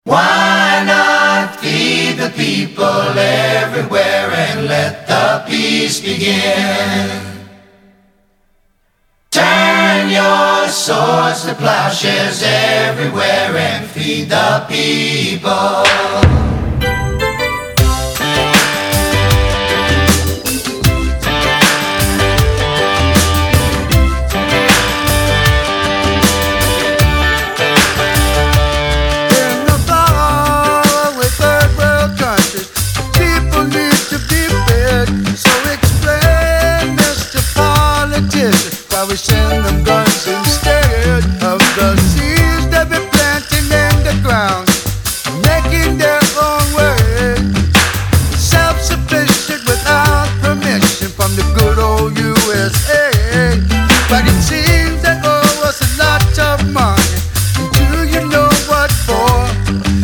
Why not feed the people everywhere and let the peace begin? Turn your swords to plowshares everywhere and feed the people.